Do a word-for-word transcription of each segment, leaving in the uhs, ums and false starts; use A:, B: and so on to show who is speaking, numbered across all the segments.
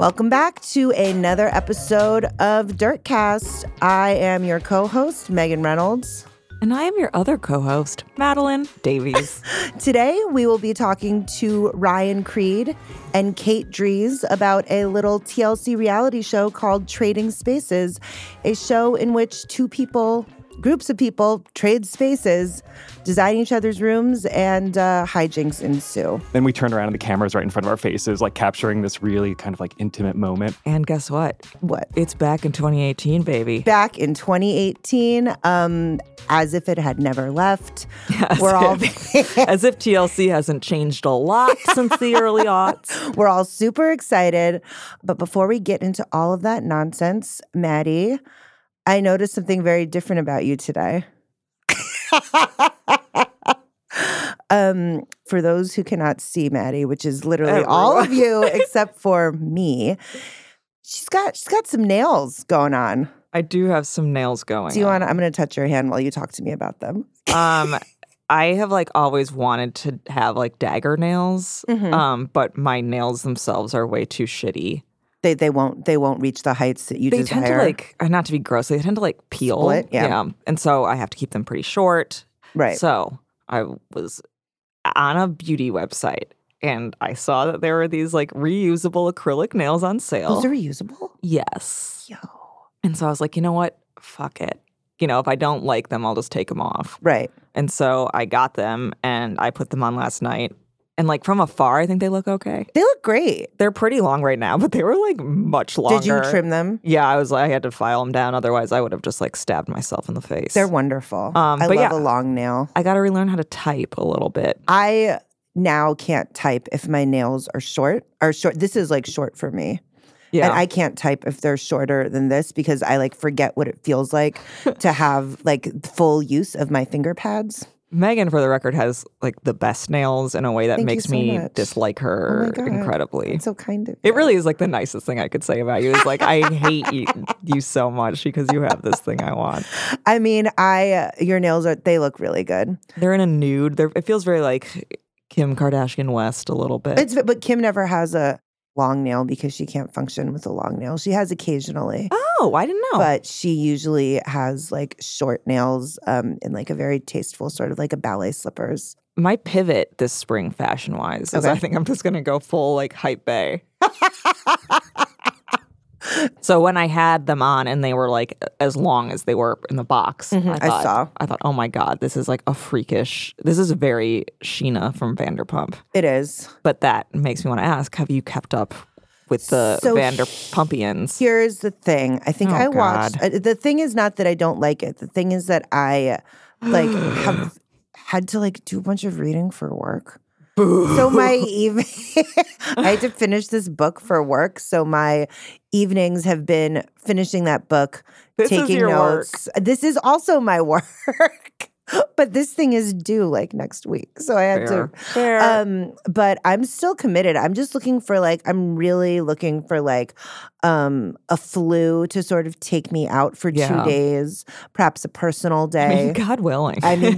A: Welcome back to another episode of Dirtcast. I am your co-host, Megan Reynolds.
B: And I am your other co-host, Madeline Davies.
A: Today, we will be talking to Ryan Creed and Kate Dries about a little T L C reality show called Trading Spaces, a show in which two people, groups of people, trade spaces, design each other's rooms, and uh, hijinks ensue.
C: Then we turn around and the camera's right in front of our faces, like capturing this really kind of like intimate moment.
B: And guess what?
A: What?
B: It's back in twenty eighteen, baby.
A: Back in twenty eighteen, um, as if it had never left.
B: As
A: We're all
B: if, as if T L C hasn't changed a lot since the early aughts.
A: We're all super excited. But before we get into all of that nonsense, Maddie, I noticed something very different about you today. um, for those who cannot see Maddie, which is literally
B: Everyone.
A: all of you except for me, she's got she's got some nails going on.
B: I do have some nails going.
A: Do you
B: on.
A: want? I'm going to touch your hand while you talk to me about them.
B: Um, I have like always wanted to have like dagger nails,
A: Mhm.
B: um, but my nails themselves are way too shitty.
A: They they won't they won't reach the heights that you
B: They
A: desire.
B: tend to like, uh, not to be gross, they tend to like peel.
A: Split, yeah.
B: And so I have to keep them pretty short.
A: Right.
B: So I was on a beauty website and I saw that there were these like reusable acrylic nails on sale.
A: Those are reusable?
B: Yes.
A: Yo.
B: And so I was like, you know what? Fuck it. You know, if I don't like them, I'll just take them off.
A: Right.
B: And so I got them and I put them on last night. And like from afar, I think they look okay.
A: They look great.
B: They're pretty long right now, but they were like much longer.
A: Did you trim them?
B: Yeah, I was. I had to file them down. Otherwise, I would have just like stabbed myself in the face.
A: They're wonderful.
B: Um,
A: I
B: but
A: love
B: yeah.
A: a long nail.
B: I got to relearn how to type a little bit.
A: I now can't type if my nails are short. Are short. This is like short for me.
B: Yeah,
A: And I can't type if they're shorter than this because I like forget what it feels like to have like full use of my finger pads.
B: Megan, for the record, has like the best nails in a way that
A: Thank you
B: makes
A: so
B: me
A: much.
B: dislike
A: Oh my
B: her
A: God.
B: incredibly.
A: It's so kind of
B: It
A: you.
B: really is like the nicest thing I could say about you. Is like I hate you, you so much because you have this thing I want.
A: I mean, I uh, your nails are they look really good.
B: They're in a nude. They're, it feels very like Kim Kardashian West a little bit.
A: It's but Kim never has a long nail because she can't function with a long nail. She has occasionally.
B: oh, I didn't know.
A: But she usually has like short nails um, in like a very tasteful sort of like a ballet slippers.
B: My pivot this spring fashion wise is
A: Okay.
B: I think I'm just going to go full like hype bay. So when I had them on and they were like as long as they were in the box,
A: Mhm, I
B: I, thought,
A: saw.
B: I thought, oh my God, this is like a freakish, this is very Sheena from Vanderpump.
A: It is.
B: But that makes me want to ask, have you kept up with the
A: So
B: Vanderpumpians?
A: Here's the thing. I think
B: Oh,
A: I watched.
B: God.
A: Uh, the thing is not that I don't like it. The thing is that I like have had to like do a bunch of reading for work. So my evening, I had to finish this book for work. So my evenings have been finishing that book,
B: This is
A: taking
B: your
A: notes. This is also my work, but this thing is due like next week. So I had
B: Fair.
A: to.
B: Fair.
A: Um, but I'm still committed. I'm just looking for like I'm really looking for like um a flu to sort of take me out for
B: Yeah.
A: two days, perhaps a personal
B: I mean,
A: day.
B: God willing.
A: I mean,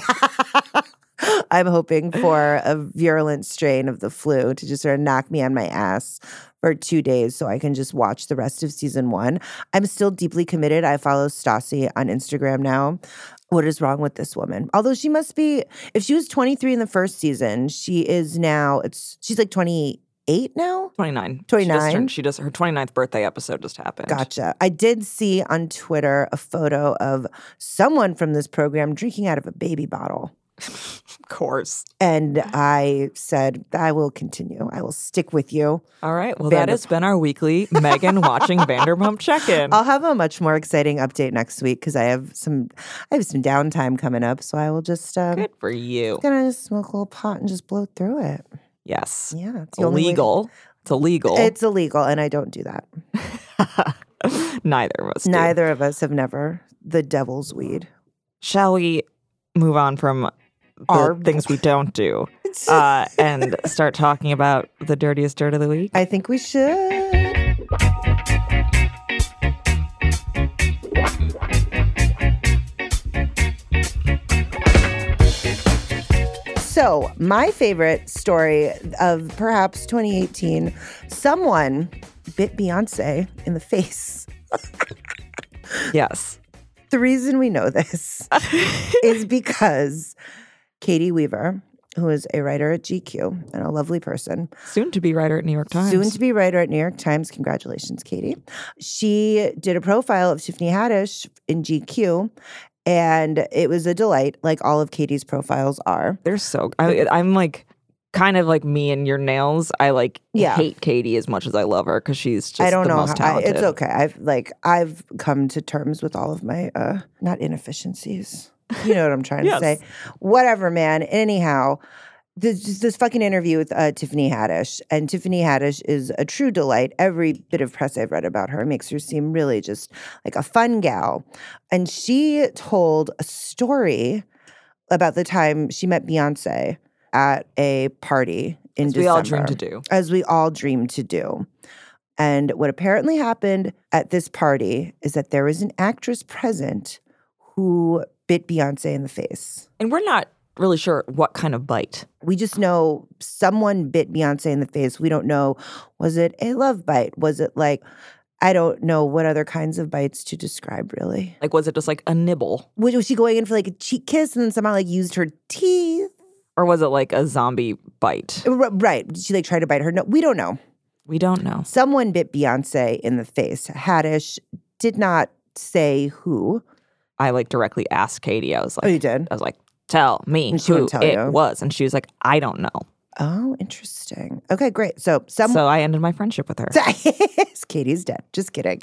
A: I'm hoping for a virulent strain of the flu to just sort of knock me on my ass for two days so I can just watch the rest of season one. I'm still deeply committed. I follow Stassi on Instagram now. What is wrong with this woman? Although she must be, if she was twenty-three in the first season, she is now, it's she's like twenty-eight now?
B: twenty-nine.
A: twenty-nine?
B: She just, turned, she just her twenty-ninth birthday episode just happened.
A: Gotcha. I did see on Twitter a photo of someone from this program drinking out of a baby bottle.
B: Of course.
A: And I said, I will continue. I will stick with you.
B: All right. Well, that has
A: Vanderpump.
B: been our weekly Megan watching Vanderpump check-in.
A: I'll have a much more exciting update next week because I have some I have some downtime coming up. So I will just um,
B: Good for you.
A: gonna just smoke a little pot and just blow through it.
B: Yes.
A: Yeah, it's the only way-
B: Illegal. It's illegal.
A: It's illegal, and I don't do that.
B: Neither of us do.
A: Neither of us have never the devil's weed.
B: Shall we move on from the
A: Our-
B: things we don't do uh, and start talking about the dirtiest dirt of the week?
A: I think we should. So So, my favorite story of perhaps twenty eighteen, someone bit Beyonce in the face.
B: Yes.
A: The reason we know this is because Katie Weaver, who is a writer at G Q and a lovely person.
B: Soon to be writer at New York Times.
A: Soon to be writer at New York Times. Congratulations, Katie. She did a profile of Tiffany Haddish in G Q, and it was a delight, like all of Katie's profiles are.
B: They're so I, I'm like kind of like me and your nails. I like
A: Yeah.
B: hate Katie as much as I love her because she's just
A: I don't
B: the
A: know.
B: most
A: How, I,
B: talented.
A: it's okay. I've like I've come to terms with all of my uh not inefficiencies. You know what I'm trying
B: Yes.
A: to say. Whatever, man. Anyhow, this this fucking interview with uh, Tiffany Haddish, and Tiffany Haddish is a true delight. Every bit of press I've read about her makes her seem really just like a fun gal. And she told a story about the time she met Beyonce at a party in
B: As
A: December.
B: we all dream to do.
A: As we all dream to do. And what apparently happened at this party is that there was an actress present who bit Beyonce in the face.
B: And we're not really sure what kind of bite.
A: We just know someone bit Beyonce in the face. We don't know, was it a love bite? Was it like, I don't know what other kinds of bites to describe, really.
B: Like, was it just like a nibble?
A: Was, was she going in for like a cheek kiss and then somehow like used her teeth?
B: Or was it like a zombie bite?
A: R- right. Did she like try to bite her? No, we don't know.
B: We don't know.
A: Someone bit Beyonce in the face. Haddish did not say who.
B: I like directly asked Katie. I was
A: Oh, you
B: like,
A: did?
B: I was like, tell me
A: And she
B: who
A: wouldn't tell
B: it
A: you.
B: was. And she was like, I don't know.
A: Oh, interesting. Okay, great. So some
B: So I ended my friendship with her.
A: Katie's dead. Just kidding.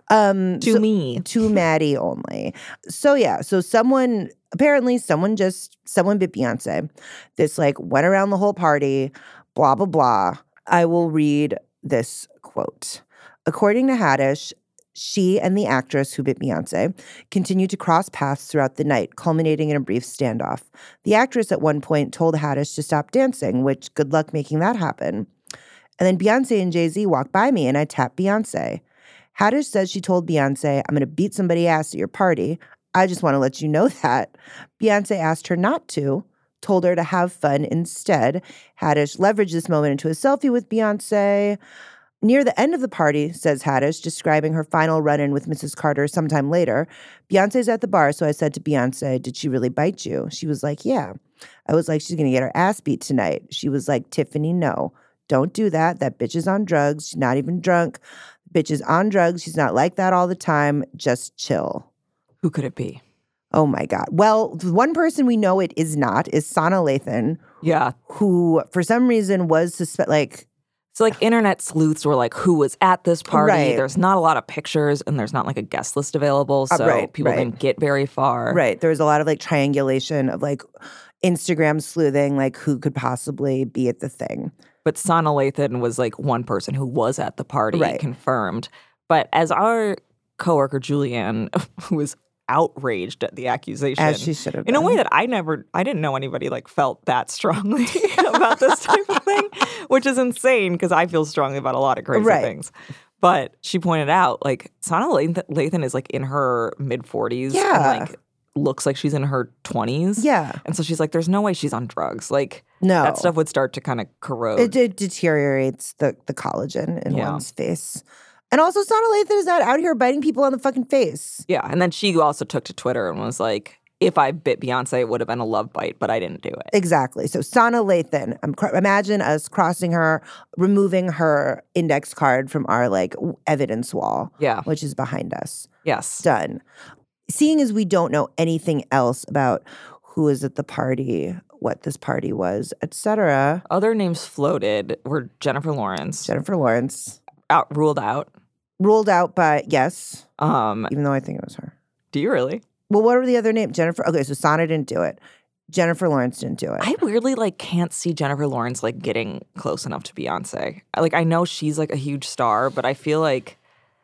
A: Um,
B: To
A: so-
B: me.
A: to Maddie only. So yeah, so someone apparently someone just someone bit Beyonce. This like went around the whole party, blah blah blah. I will read this quote. According to Haddish, she and the actress who bit Beyonce continued to cross paths throughout the night, culminating in a brief standoff. The actress at one point told Haddish to stop dancing, which good luck making that happen. And then Beyonce and Jay-Z walked by me and I tapped Beyonce. Haddish says she told Beyonce, I'm going to beat somebody's ass at your party. I just want to let you know that. Beyonce asked her not to, told her to have fun instead. Haddish leveraged this moment into a selfie with Beyonce. Near the end of the party, says Haddish, describing her final run-in with Missus Carter sometime later, Beyonce's at the bar, so I said to Beyonce, did she really bite you? She was like, yeah. I was like, she's going to get her ass beat tonight. She was like, Tiffany, no. Don't do that. That bitch is on drugs. She's not even drunk. Bitch is on drugs. She's not like that all the time. Just chill.
B: Who could it be?
A: Oh, my God. Well, the one person we know it is not is Sana Lathan,
B: Yeah.
A: who for some reason was suspect like
B: So like internet sleuths were like, who was at this party?
A: Right.
B: There's not a lot of pictures and there's not like a guest list available.
A: Uh,
B: So
A: right,
B: people
A: right.
B: didn't get very far.
A: right. There was a lot of like triangulation of like Instagram sleuthing, like who could possibly be at the thing.
B: But Sana Lathan was like one person who was at the party,
A: Right.
B: confirmed. But as our coworker Julianne was outraged at the accusation,
A: As she should have
B: in a
A: been.
B: way that I never, I didn't know anybody like felt that strongly about this type of thing, which is insane because I feel strongly about a lot of crazy
A: Right.
B: things. But she pointed out, like, Sana Lathan, Lathan is like in her mid forties.
A: Yeah.
B: And, like, looks like she's in her twenties.
A: Yeah.
B: And so she's like, there's no way she's on drugs. Like,
A: No.
B: that stuff would start to kind of corrode.
A: It, it deteriorates the, the collagen in
B: Yeah.
A: one's face. And also, Sana Lathan is not out here biting people on the fucking face.
B: Yeah. And then she also took to Twitter and was like, if I bit Beyonce, it would have been a love bite, but I didn't do it.
A: Exactly. So Sana Lathan, um, cr- imagine us crossing her, removing her index card from our like w- evidence wall,
B: Yeah.
A: which is behind us.
B: Yes.
A: Done. Seeing as we don't know anything else about who was at the party, what this party was, et cetera,
B: Other names floated were Jennifer Lawrence,
A: Jennifer Lawrence
B: out ruled out.
A: ruled out by, yes,
B: Um,
A: even though I think it was her.
B: do you really?
A: Well, what were the other names? Jennifer. Okay, so Sana didn't do it. Jennifer Lawrence didn't do it.
B: I weirdly like can't see Jennifer Lawrence like getting close enough to Beyonce. I- Like I know she's like a huge star, but I feel like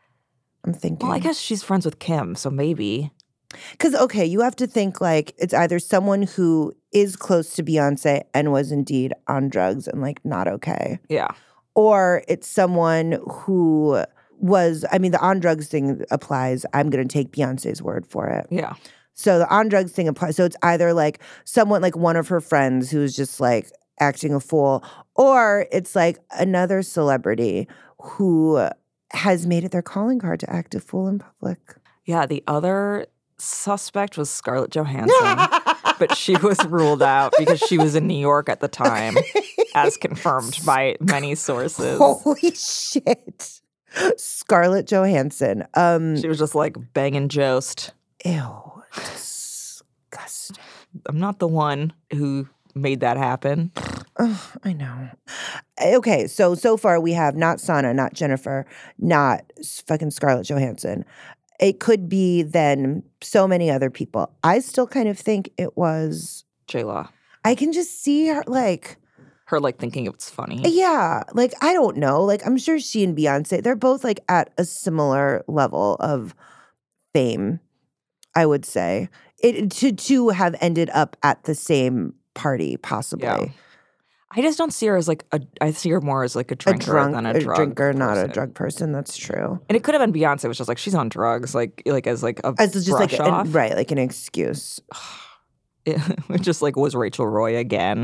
A: I'm thinking.
B: well, I guess she's friends with Kim, so maybe.
A: Because, okay, you have to think like it's either someone who is close to Beyonce and was indeed on drugs and like not okay,
B: Yeah.
A: or it's someone who was, I mean, the on drugs thing applies. I'm going to take Beyonce's word for it.
B: Yeah.
A: So the on drugs thing applies. So it's either like someone like one of her friends who's just like acting a fool, or it's like another celebrity who has made it their calling card to act a fool in public.
B: Yeah, the other suspect was Scarlett Johansson, but she was ruled out because she was in New York at the time, as confirmed by many sources.
A: Holy shit. Scarlett Johansson. Um,
B: She was just like banging Jost.
A: Ew. Disgusting.
B: I'm not the one who made that happen.
A: Oh, I know. Okay, so so far we have not Sana, not Jennifer, not s- fucking Scarlett Johansson. It could be then so many other people. I still kind of think it was.
B: J-Law.
A: I can just see her like,
B: Her like thinking it's funny.
A: yeah, like I don't know. Like I'm sure she and Beyonce, they're both like at a similar level of fame, I would say. It to to have ended up at the same party, possibly.
B: Yeah. I just don't see her as like a. I see her more as like a
A: A
B: drinker
A: drunk,
B: than a,
A: a
B: drug
A: drinker, not a
B: person.
A: drug person. That's true.
B: And it could have been Beyonce, which is like she's on drugs, like like as like a
A: As just
B: brush
A: like an-
B: off.
A: right, like an excuse.
B: It, it just like was Rachel Roy again.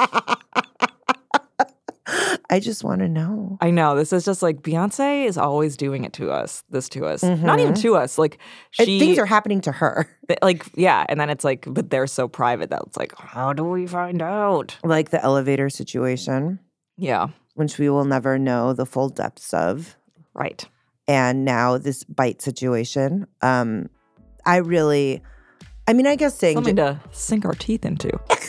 A: I just want to know.
B: I know this is just like Beyonce is always doing it to us. This to us, not even
A: Mhm.
B: to us. Like
A: And
B: she,
A: things are happening to her.
B: th- like yeah, and then it's like, but they're so private that it's like, how do we find out?
A: Like the elevator situation,
B: Yeah,
A: which we will never know the full depths of.
B: right.
A: And now this bite situation. Um, I really, I mean, I guess saying
B: Something to sink our teeth into.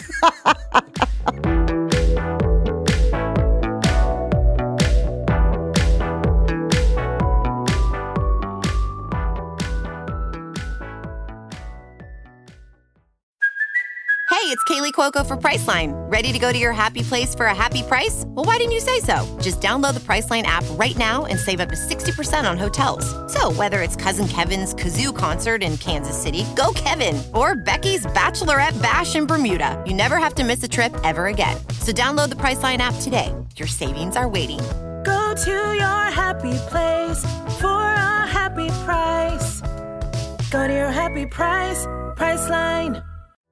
D: Hey, it's Kaylee Cuoco for Priceline. Ready to go to your happy place for a happy price? Well, why didn't you say so? Just download the Priceline app right now and save up to sixty percent on hotels. So whether it's Cousin Kevin's Kazoo Concert in Kansas City, go Kevin, or Becky's Bachelorette Bash in Bermuda, you never have to miss a trip ever again. So download the Priceline app today. Your savings are waiting.
E: Go to your happy place for a happy price. Go to your happy price, Priceline.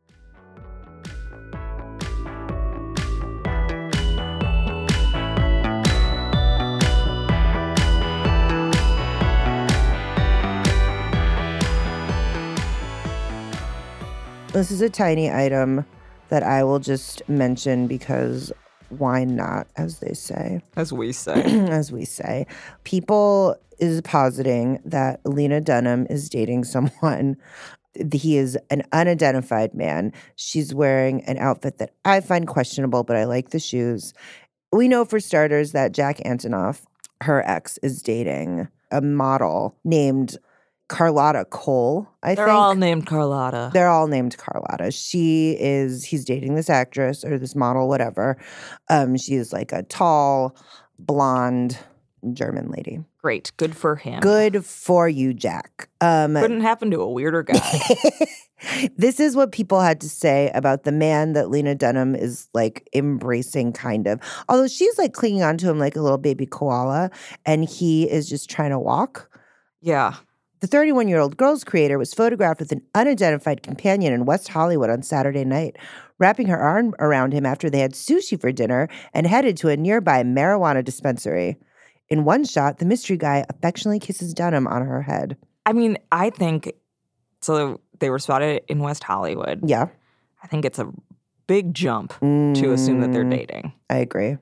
A: this is a tiny item that I will just mention because why not, as they say.
B: As we say.
A: As we say. People is positing that Lena Dunham is dating someone. He is an unidentified man. She's wearing an outfit that I find questionable, but I like the shoes. We know for starters that Jack Antonoff, her ex, is dating a model named Carlotta Cole, I
B: They're
A: think.
B: all named Carlotta.
A: They're all named Carlotta. She is, he's dating this actress or this model, whatever. Um, she is like a tall, blonde German lady.
B: Great. Good for him.
A: Good for you, Jack. Um,
B: Couldn't happen to a weirder guy.
A: this is what people had to say about the man that Lena Dunham is like embracing, kind of. Although she's like clinging onto him like a little baby koala, and he is just trying to walk.
B: Yeah.
A: The thirty-one-year-old Girls creator was photographed with an unidentified companion in West Hollywood on Saturday night, wrapping her arm around him after they had sushi for dinner and headed to a nearby marijuana dispensary. In one shot, the mystery guy affectionately kisses Dunham on her head.
B: I mean, I think so. They were spotted in West Hollywood.
A: Yeah.
B: I think it's a big jump to assume that they're
A: Mm,
B: dating.
A: I agree.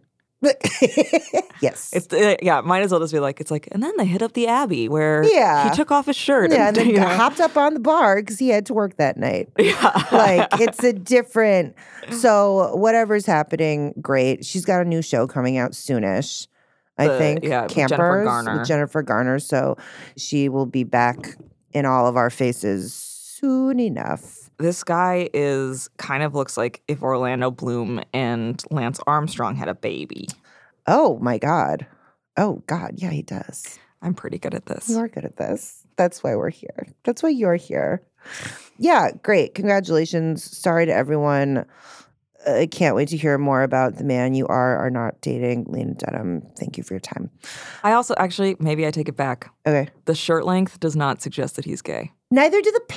A: Yes.
B: It's uh, yeah, might as well just be like it's like, and then they hit up the Abbey where
A: Yeah.
B: he took off his shirt.
A: yeah, and then
B: you know.
A: hopped up on the bar because he had to work that night.
B: Yeah.
A: Like, it's a different. So, whatever's happening, great. She's got a new show coming out soonish. I
B: The-
A: think
B: yeah, with Jennifer
A: Campers
B: Garner.
A: with Jennifer Garner. So she will be back in all of our faces soon enough.
B: This guy is kind of looks like if Orlando Bloom and Lance Armstrong had a baby.
A: Oh my God. Oh God. Yeah, he does.
B: I'm pretty good at this.
A: You are good at this. That's why we're here. That's why you're here. Yeah, great. Congratulations. Sorry to everyone. I can't wait to hear more about the man you are or not dating, Lena Dunham. Thank you for your time.
B: I also actually maybe I take it back.
A: Okay.
B: The shirt length does not suggest that he's gay.
A: Neither do the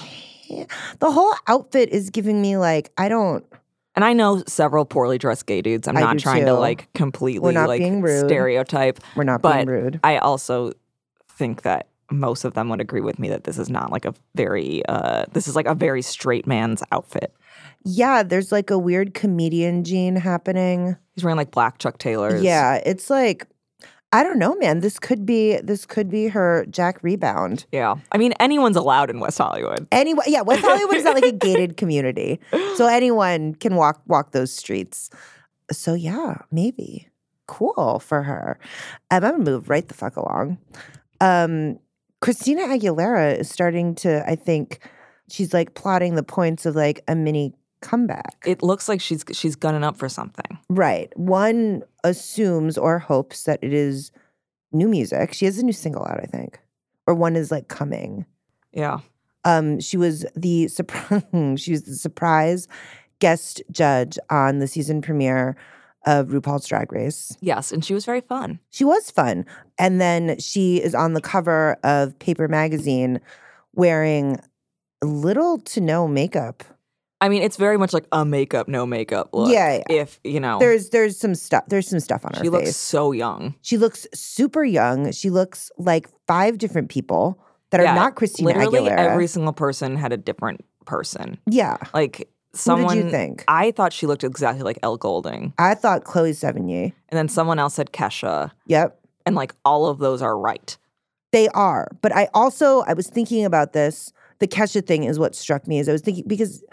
A: can't. The whole outfit is giving me like, I don't.
B: And I know several poorly dressed gay dudes. I'm
A: I
B: not
A: do
B: trying
A: too.
B: to like completely
A: We're not
B: like
A: being rude.
B: stereotype.
A: We're not
B: but
A: being rude.
B: I also think that most of them would agree with me that this is not like a very, uh, this is like a very straight man's outfit.
A: Yeah, there's like a weird comedian gene happening.
B: He's wearing like black Chuck Taylors.
A: Yeah, it's like, I don't know, man. This could be this could be her Jack Rebound.
B: Yeah. I mean, anyone's allowed in West Hollywood.
A: Anyone, yeah, West Hollywood is not like a gated community, so anyone can walk walk those streets. So yeah, maybe cool for her. Um, I'm gonna move right the fuck along. Um, Christina Aguilera is starting to. I think she's like plotting the points of like a mini comeback.
B: It looks like she's she's gunning up for something.
A: Right. One assumes or hopes that it is new music. She has a new single out, I think, or one is like coming.
B: Yeah.
A: Um, she was the surprise. She was the surprise guest judge on the season premiere of RuPaul's Drag Race.
B: Yes, and she was very fun.
A: She was fun, and then she is on the cover of Paper Magazine wearing little to no makeup.
B: I mean, it's very much like a makeup, no makeup look.
A: Yeah, yeah.
B: If, you know,
A: There's there's some stuff. There's some stuff on her
B: she
A: face.
B: looks so young.
A: She looks super young. She looks like five different people that are
B: Yeah,
A: not Christina
B: Literally
A: Aguilera.
B: every single person had a different person.
A: yeah.
B: Like someone.
A: you think?
B: I thought she looked exactly like Elle Goulding.
A: I thought Chloe Sevigny.
B: And then someone else said Kesha.
A: Yep.
B: And like all of those are right.
A: They are. But I also, I was thinking about this. The Kesha thing is what struck me as I was thinking, because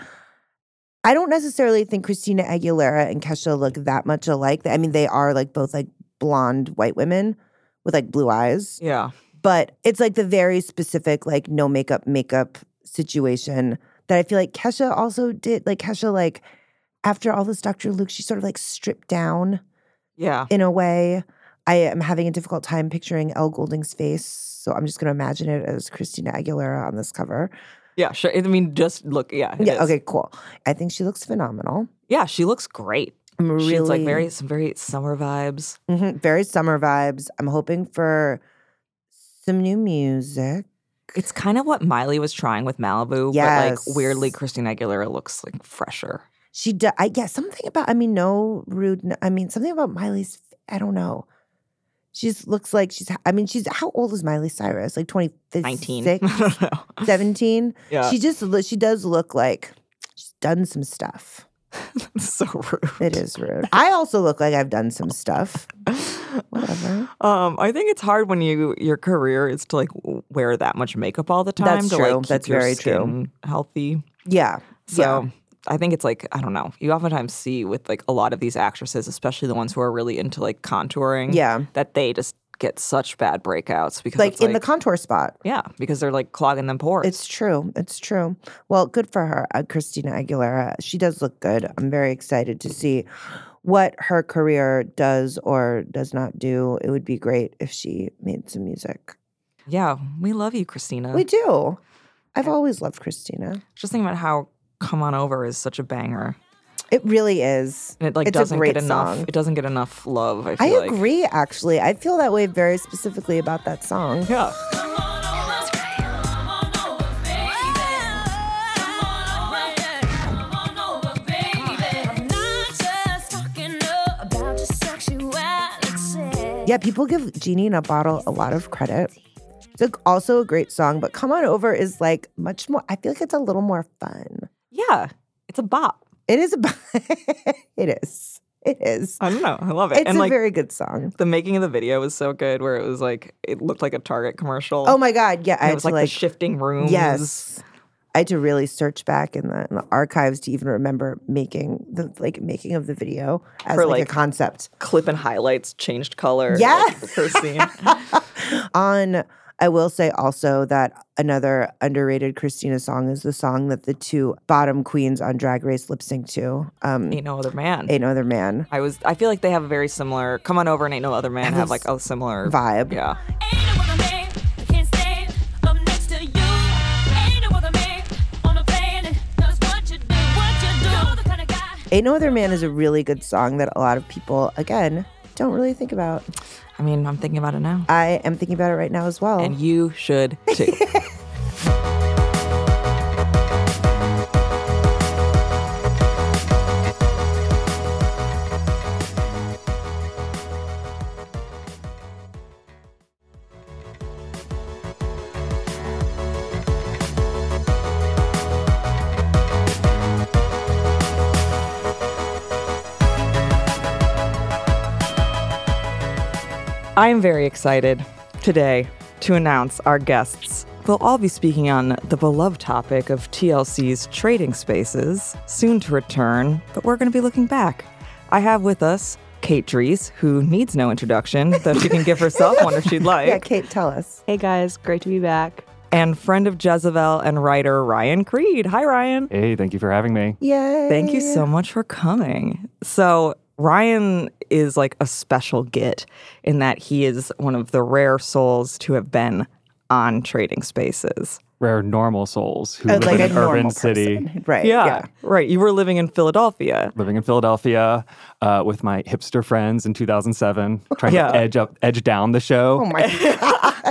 A: I don't necessarily think Christina Aguilera and Kesha look that much alike. I mean, they are like both like blonde white women with like blue eyes.
B: Yeah.
A: But it's like the very specific like no makeup makeup situation that I feel like Kesha also did. Like Kesha, like after all this Doctor Luke, she sort of like stripped down
B: Yeah.
A: in a way. I am having a difficult time picturing Elle Goulding's face, so I'm just going to imagine it as Christina Aguilera on this cover.
B: Yeah, sure. I mean, just look. Yeah. it
A: Yeah,
B: is.
A: okay, cool. I think she looks phenomenal.
B: Yeah, she looks great.
A: I'm really
B: She's like very, some very summer vibes.
A: Mhm, very summer vibes. I'm hoping for some new music.
B: It's kind of what Miley was trying with Malibu,
A: Yes.
B: but like weirdly, Christina Aguilera looks like fresher.
A: She, do, I guess something about. I mean, no rude. n- I mean, something about Miley's. I don't know. She just looks like she's. I mean, she's. How old is Miley Cyrus? Like twenty-six,
B: nineteen. I don't know.
A: seventeen.
B: Yeah.
A: She just. lo- She does look like she's done some stuff.
B: That's so rude.
A: It is rude. I also look like I've done some stuff. Whatever.
B: Um, I think it's hard when you your career is to like w- wear that much makeup all the time.
A: That's
B: to,
A: true.
B: Like, keep
A: That's
B: your
A: very true.
B: skin healthy.
A: Yeah.
B: So
A: yeah.
B: I think it's like, I don't know. You oftentimes see with like a lot of these actresses, especially the ones who are really into like contouring,
A: Yeah.
B: that they just get such bad breakouts because
A: Like
B: it's
A: in the contour spot.
B: yeah, because they're like clogging them pores.
A: It's true. It's true. Well, good for her, uh, Christina Aguilera. She does look good. I'm very excited to see what her career does or does not do. It would be great if she made some music.
B: yeah, we love you, Christina.
A: We do. I've always loved Christina.
B: Just think about how Come On Over is such a banger.
A: It really is.
B: And it like
A: It's a
B: doesn't
A: great
B: get enough.
A: song.
B: It doesn't get enough love. I
A: I
B: feel like.
A: agree, actually. I feel that way very specifically about that song.
B: Yeah.
A: Yeah, people give Genie in a Bottle a lot of credit. It's a- also a great song, but Come On Over is like much more, I feel like it's a little more fun.
B: Yeah. It's a bop.
A: It is a, it is. It is.
B: I don't know. I love it.
A: It's
B: and
A: a
B: like
A: very good song.
B: the making of the video was so good where it was like it looked like a Target commercial.
A: Oh my God, yeah. I
B: And it
A: had
B: was
A: to
B: like,
A: like,
B: the shifting rooms.
A: yes. I had to really search back in the, in the archives to even remember making the like making of the video as
B: For,
A: like,
B: like,
A: a concept.
B: Clip and highlights changed color.
A: Yes.
B: Like, per scene.
A: On, I will say also that another underrated Christina song is the song that the two bottom queens on Drag Race lip sync to. Um,
B: Ain't No Other Man.
A: Ain't No Other Man
B: I was I feel like they have a very similar Come On Over and Ain't No Other Man
A: Have
B: have
A: this
B: like a similar
A: vibe.
B: Yeah.
A: Ain't No Other Man is a really good song that a lot of people, again, don't really think about.
B: I mean, I'm thinking about it now.
A: I am thinking about it right now as well.
B: And you should too. I am very excited today to announce our guests. We'll all be speaking on the beloved topic of T L C's Trading Spaces, soon to return, but we're going to be looking back. I have with us Kate Dries, who needs no introduction, though she can give herself one if she'd like.
A: Yeah, Kate, tell us.
F: Hey guys, great to be back.
B: And friend of Jezebel and writer Ryan Creed. Hi, Ryan.
C: Hey, thank you for having me.
A: Yay.
B: Thank you so much for coming. So Ryan is like a special git in that he is one of the rare souls to have been on Trading Spaces.
C: Rare normal souls who
A: Uh,
C: live
A: like
C: in
A: a
C: an
A: normal
C: urban city.
A: person. Right.
B: Yeah,
A: Yeah.
B: right. You were living in Philadelphia.
C: Living in Philadelphia uh, with my hipster friends in two thousand seven, trying
B: Yeah.
C: to edge up, edge down the show.
A: Oh my God.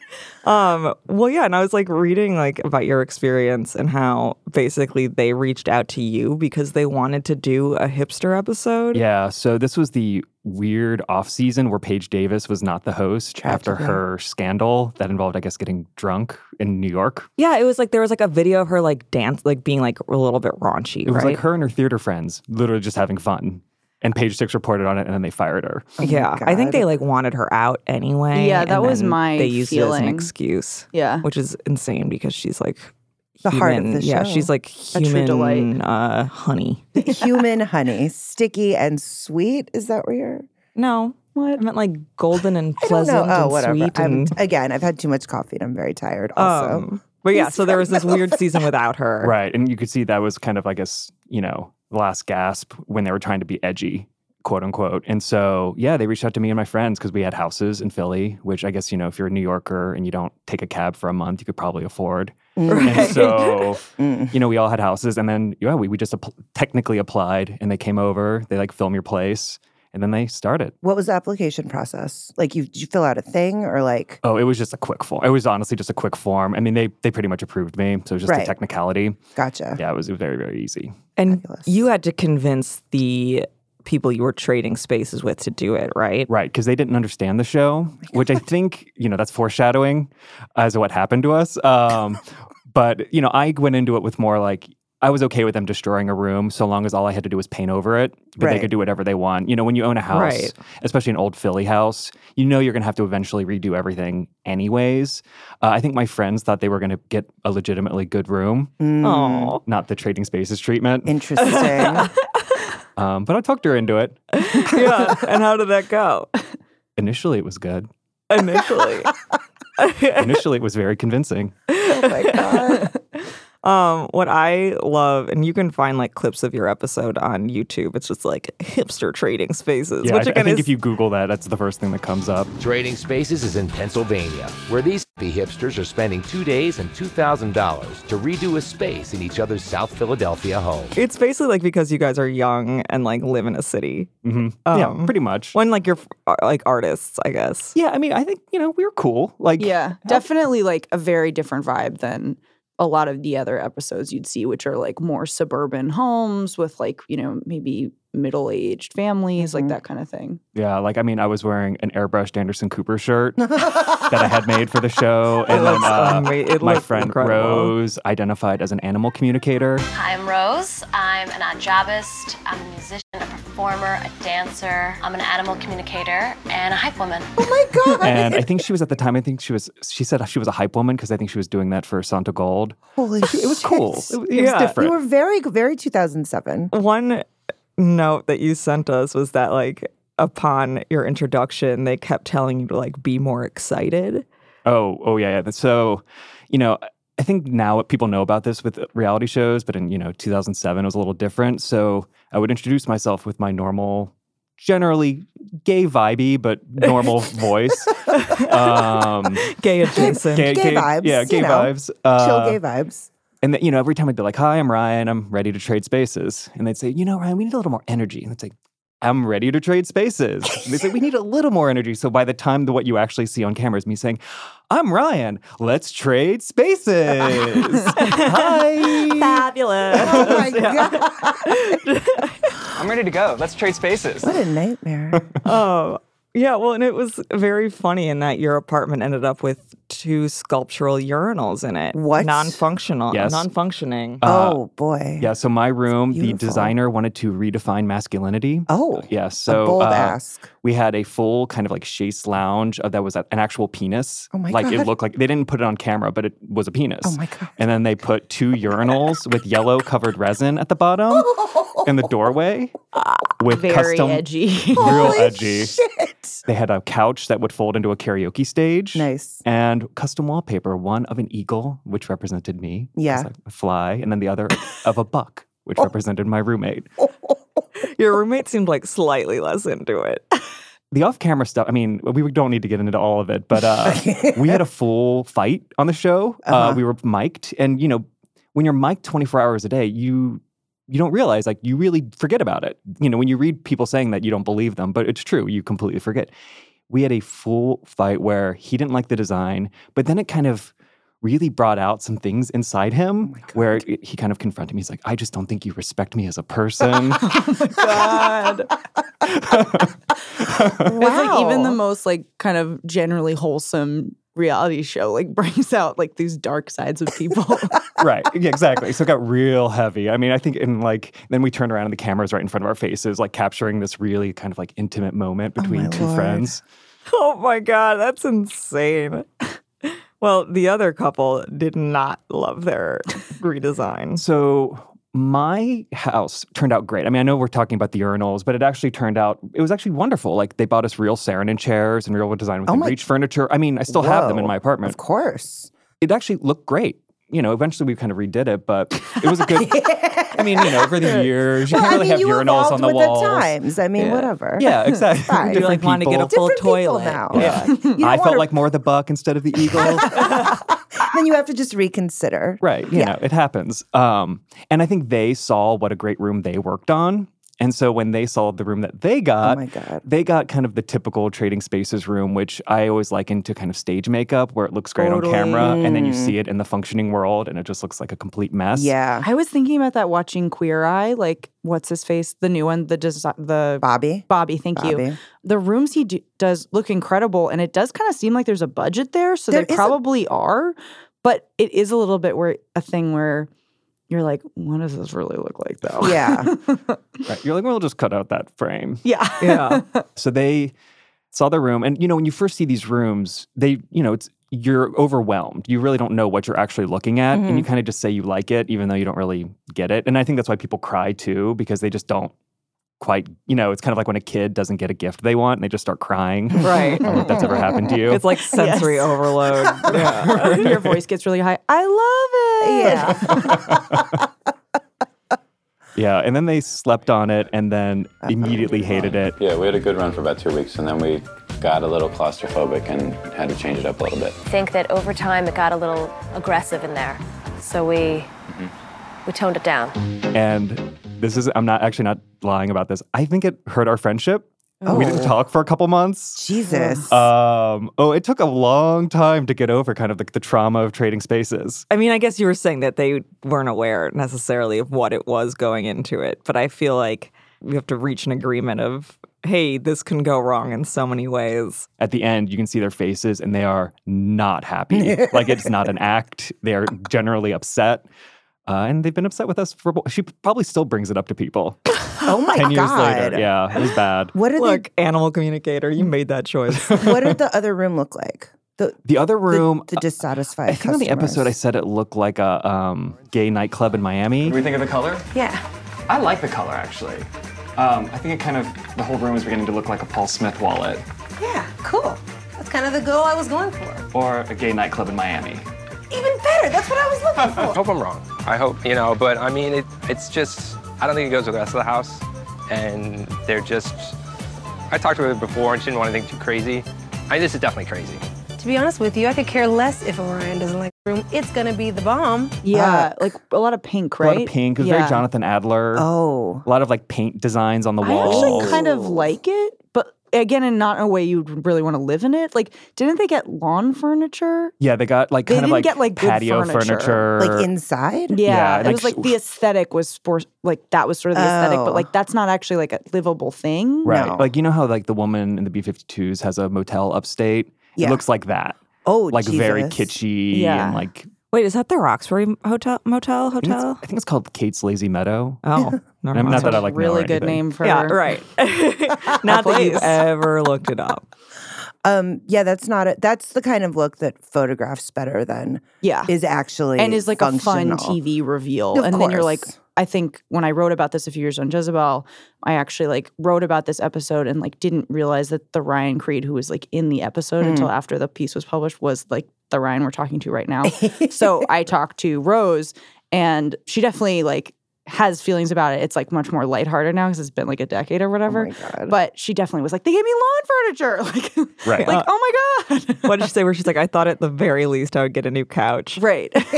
B: Um, well, yeah, and I was like reading like about your experience and how basically they reached out to you because they wanted to do a hipster episode.
C: Yeah, so this was the weird off season where Paige Davis was not the host after
A: Tragically.
C: her scandal that involved, I guess, getting drunk in New York.
B: Yeah, it was like there was like a video of her like dance, like being like a little bit raunchy.
C: It was
B: right?
C: like her and her theater friends literally just having fun. And Page Six reported on it, and then they fired her.
B: Yeah, I think
A: God.
B: they like wanted her out anyway.
F: Yeah, that
B: and
F: was
B: then
F: my
B: They used it as an
F: feeling.
B: excuse,
F: Yeah.
B: which is insane because she's like
A: The heart of
B: human-
A: the
B: Yeah,
A: show.
B: she's like
F: A true delight.
B: human uh, honey.
A: Human honey, sticky and sweet. Is that where you're?
B: No,
F: What?
B: I meant like golden and
A: I don't know.
B: pleasant
A: Oh,
B: and
A: whatever.
B: sweet.
A: I'm,
B: And,
A: again, I've had too much coffee and I'm very tired. Also,
B: um, but yeah,
A: He's
B: so there
A: from
B: was this weird season without her.
C: Right. And you could see that was kind of, I guess, you know, the last gasp when they were trying to be edgy, quote unquote. And so, yeah, they reached out to me and my friends because we had houses in Philly, which I guess, you know, if you're a New Yorker and you don't take a cab for a month, you could probably afford. And so,
A: Mm.
C: you know, we all had houses. And then, yeah, we, we just app- technically applied and they came over. They like film your place. And then they started.
A: What was the application process? Like, you did you fill out a thing or like?
C: Oh, it was just a quick form. It was honestly just a quick form. I mean, they they pretty much approved me. So it was just
A: Right.
C: a technicality.
A: Gotcha.
C: Yeah, it was, it was very, very easy.
B: And
A: Fabulous.
B: you had to convince the people you were trading spaces with to do it, right?
C: Right, because they didn't understand the show, which I think, you know, that's foreshadowing as to what happened to us. Um, but, you know, I went into it with more like, I was okay with them destroying a room so long as all I had to do was paint over it, but
A: Right.
C: they could do whatever they want. You know, when you own a house,
B: Right.
C: especially an old Philly house, you know you're going to have to eventually redo everything anyways. Uh, I think my friends thought they were going to get a legitimately good room,
A: Mm,
B: Oh,
C: not the trading spaces treatment.
A: Interesting.
C: Um, but I talked her into it.
B: yeah. And how did that go?
C: Initially, it was good.
B: Initially.
C: Initially, it was very convincing.
A: Oh my God.
B: Um, what I love, and you can find like clips of your episode on YouTube. It's just like hipster trading spaces.
C: Yeah,
B: which
C: I, I
B: again
C: think
B: is,
C: if you Google that, that's the first thing that comes up.
G: Trading Spaces is in Pennsylvania, where these hippie hipsters are spending two days and two thousand dollars to redo a space in each other's South Philadelphia home.
B: it's basically like because you guys are young and like live in a city.
C: hmm
B: Um,
C: yeah, pretty much.
B: When like you're uh, like artists, I guess.
C: Yeah, I mean, I think, you know, we were cool. Like,
F: Yeah, definitely like a very different vibe than a lot of the other episodes you'd see, which are like more suburban homes with like, you know, maybe middle-aged families,
A: Mhm.
F: like that kind of thing.
C: yeah, like, I mean, I was wearing an airbrushed Anderson Cooper shirt that I had made for the show. And then
B: looks
C: uh,
B: ama- it
C: my
B: looks
C: friend
B: incredible.
C: Rose identified as an animal communicator.
H: Hi, I'm Rose. I'm an Ajabist. I'm a musician, a performer, a dancer. I'm an animal communicator and a hype woman.
A: Oh my God.
C: And I think she was at the time, I think she was, she said she was a hype woman because I think she was doing that for Santa Gold.
A: Holy shit.
C: It was cool. It, was- it
B: Yeah.
C: was different.
A: You were very, very two thousand seven.
B: One note that you sent us was that like upon your introduction, they kept telling you to like be more excited.
C: Oh, oh yeah, yeah. So, you know, I think now people know about this with reality shows, but in, you know, two thousand seven it was a little different. So I would introduce myself with my normal, generally gay vibey, but normal voice. Um,
B: Gay adjacent.
C: gay,
A: Gay vibes,
C: Yeah,
A: you
C: gay
A: know.
C: vibes. Uh,
A: Chill gay vibes.
C: And, then, you know, every time I'd be like, hi, I'm Ryan. I'm ready to trade spaces. And they'd say, you know, Ryan, we need a little more energy. And I'd say, I'm ready to trade spaces. And they say, we need a little more energy. So by the time the, what you actually see on camera is me saying, I'm Ryan. Let's trade spaces. Hi.
B: Fabulous.
A: Oh my God.
I: I'm ready to go. Let's trade spaces.
A: What a nightmare.
B: Oh, yeah. Well, and it was very funny in that your apartment ended up with two sculptural urinals in it.
A: What?
B: Non-functional.
C: Yes.
B: Non-functioning.
C: Uh,
A: oh, boy.
C: Yeah, so my room, the
A: beautiful.
C: designer wanted to redefine masculinity.
A: Oh.
C: Yeah, so
A: a bold
C: uh,
A: ask.
C: we had a full kind of like chaise lounge uh, that was an actual penis.
A: Oh my
C: like
A: God.
C: it looked like they didn't put it on camera, but it was a penis.
A: Oh my God.
C: And then they put two urinals with yellow covered resin at the bottom in the doorway with
F: Very
C: custom
F: edgy.
C: real
A: Holy
C: edgy.
A: shit.
C: They had a couch that would fold into a karaoke stage.
A: Nice.
C: And custom wallpaper, one of an eagle, which represented me.
A: Yeah.
C: as like a fly, and then the other of a buck, which
A: Oh.
C: represented my roommate.
B: Your roommate seemed like slightly less into it.
C: The off-camera stuff, I mean, we don't need to get into all of it, but uh, we had a full fight on the show. Uh,
A: Uh-huh.
C: we were mic'd, and, you know, when you're mic'd twenty-four hours a day, you you don't realize, like, you really forget about it. You know, when you read people saying that, you don't believe them, but it's true. You completely forget. We had a full fight where he didn't like the design, but then it kind of really brought out some things inside him where it- he kind of confronted me. He's like, I just don't think you respect me as a person.
F: God. It's like even the most like kind of generally wholesome reality show like brings out like these dark sides of people.
C: Right. Yeah, exactly. So it got real heavy. I mean, I think in like, then we turned around and the camera's right in front of our faces, like capturing this really kind of like intimate moment between
A: my
C: two
A: Lord.
C: friends.
B: Oh my God, that's insane. Well, the other couple did not love their redesign.
C: So my house turned out great. I mean, I know we're talking about the urinals, but it actually turned out, it was actually wonderful. Like they bought us real Saarinen chairs and real design with
A: Oh
C: the
A: my-
C: reach furniture. I mean, I still have them in
A: Whoa.
C: my apartment.
A: Of course.
C: It actually looked great. You know, eventually we kind of redid it, but it was a good, I mean, you know, over the years, you
A: Well,
C: can't
A: I
C: really
A: mean,
C: have
A: you
C: urinals
A: evolved
C: on the
A: with
C: walls.
A: the times. I mean,
B: Yeah.
A: whatever.
C: Yeah, exactly.
A: Fine.
B: You
C: Different
B: like want to get a
C: people.
B: full
A: Different people
B: toilet.
A: now.
C: Yeah.
A: You don't
C: I felt
A: wanna-
C: like more the buck instead of the eagle.
A: Then you have to just reconsider.
C: Right. You
A: Yeah.
C: know, it happens. Um, and I think they saw what a great room they worked on. And so when they saw the room that they got,
A: Oh my God.
C: they got kind of the typical Trading Spaces room, which I always liken to kind of stage makeup, where it looks great
B: Totally.
C: on camera, and then you see it in the functioning world, and it just looks like a complete mess.
A: Yeah.
F: I was thinking about that watching Queer Eye, like what's his face, the new one, the desi- the
A: Bobby.
F: Bobby, thank you.
A: Bobby.
F: The rooms he do- does look incredible, and it does kind of seem like there's a budget there, so
A: There
F: they
A: is a-
F: probably are. But it is a little bit where a thing where you're like, what does this really look like, though?
A: Yeah.
C: Right. You're like, well, we'll just cut out that frame.
F: yeah,
B: Yeah.
C: So they saw the room, and you know, when you first see these rooms, they, you know, it's you're overwhelmed. You really don't know what you're actually looking at, and you kind of just say you like it, even though you don't really get it. And I think that's why people cry too, because they just don't quite, you know, it's kind of like when a kid doesn't get a gift they want, and they just start crying.
B: Right.
C: I don't know if that's ever happened to you.
B: It's like sensory
F: Yes.
B: overload. Yeah.
F: your voice gets really high. I love it.
A: Yeah.
C: Yeah, and then they slept on it, and then immediately hated it.
J: Yeah, we had a good run for about two weeks, and then we got a little claustrophobic and had to change it up a little bit.
H: I think that over time it got a little aggressive in there. So we we toned it down.
C: And this is, I'm not actually not lying about this. I think it hurt our friendship. We didn't talk for a couple months.
A: Jesus.
C: Um, oh, it took a long time to get over kind of the, the trauma of Trading Spaces.
B: I mean, I guess you were saying that they weren't aware necessarily of what it was going into it, but I feel like we have to reach an agreement of, hey, this can go wrong in so many ways.
C: At the end, you can see their faces, and they are not happy. Like, it's not an act. They're generally upset. Uh, and they've been upset with us for, she probably still brings it up to people.
A: Oh my
C: Ten years
A: God.
C: later. Yeah, it was bad.
A: What did
B: Look, animal communicator, you made that choice.
A: the, what did the other room look like? The
C: The other room,
A: the, the dissatisfied
C: I think on the
A: customers.
C: episode I said it looked like a um, gay nightclub in Miami.
I: What do we think of the color?
H: Yeah.
I: I like the color, actually. Um, I think it kind of, the whole room is beginning to look like a Paul Smith wallet.
K: Yeah, cool. That's kind of the goal I was going for.
I: Or a gay nightclub in Miami.
K: Even better. That's what I was looking
L: I
K: for.
L: hope I'm wrong. I hope, you know, but I mean, it, it's just, I don't think it goes with the rest of the house. And they're just, I talked to her before and she didn't want anything too crazy. I mean, this is definitely crazy.
K: To be honest with you, I could care less if Orion doesn't like the room. It's gonna be the bomb.
F: Yeah, like a lot of pink,
C: A
F: right?
C: lot of pink. It was
F: yeah.
C: very Jonathan Adler.
A: Oh.
C: A lot of like paint designs on the
F: I
C: walls.
F: actually kind of like it, but again, in not in a way you'd really want to live in it. Like, didn't they get lawn furniture?
C: Yeah, they got like
F: They
C: kind of
F: didn't
C: like,
F: get, like, good
C: patio
F: furniture.
A: Like inside?
F: Yeah,
C: Yeah,
F: it
C: like,
F: was like the aesthetic was for like that was sort of the aesthetic,
A: Oh.
F: but like that's not actually like a livable thing.
C: Right.
A: No.
C: Like, you know how like the woman in the B fifty-twos has a motel upstate?
A: Yeah.
C: It looks like that.
A: Oh,
C: like very
A: Jesus.
C: kitschy
B: Yeah.
C: and like.
B: Wait, is that the Roxbury Hotel Motel
C: I think, it's,
B: Hotel?
C: I think it's called Kate's Lazy Meadow.
B: Oh, never
C: I'm
B: mind.
C: not that I like know
F: really
C: or
F: good
C: anything.
F: name for
B: Yeah, right. Not that you've
F: place.
B: ever looked it up.
A: Um, yeah, that's not a, that's the kind of look that photographs better than
F: Yeah.
A: is actually
F: and is like a fun
A: functional.
F: T V reveal.
A: Of
F: and then you're like,
A: course.
F: I think when I wrote about this a few years on Jezebel, I actually like wrote about this episode and like didn't realize that the Ryan Creed who was like in the episode
A: Mm.
F: until after the piece was published was like the Ryan we're talking to right now. So I talked to Rose and she definitely like has feelings about it. It's like much more lighthearted now because it's been like a decade or whatever.
A: Oh my God.
F: But she definitely was like, they gave me lawn furniture. Like,
C: Right.
F: like oh my God.
B: What did she say? Where she's like, I thought at the very least I would get a new couch.
F: Right. But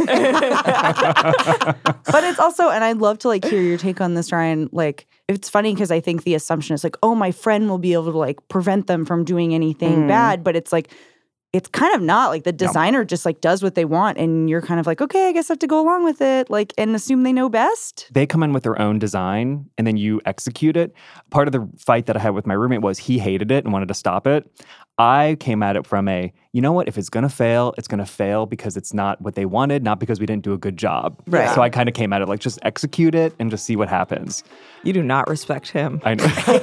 F: it's also, and I'd love to like hear your take on this, Ryan. Like, it's funny because I think the assumption is like, oh, my friend will be able to like prevent them from doing anything
A: Mm.
F: bad. But it's like, it's kind of not like the designer just like does what they want. And you're kind of like, okay, I guess I have to go along with it. Like, and assume they know best.
C: They come in with their own design and then you execute it. Part of the fight that I had with my roommate was he hated it and wanted to stop it. I came at it from a, you know what, if it's going to fail, it's going to fail because it's not what they wanted, not because we didn't do a good job.
B: Right.
C: So I kind of came at it like, just execute it and just see what happens.
B: You do not respect him.
C: I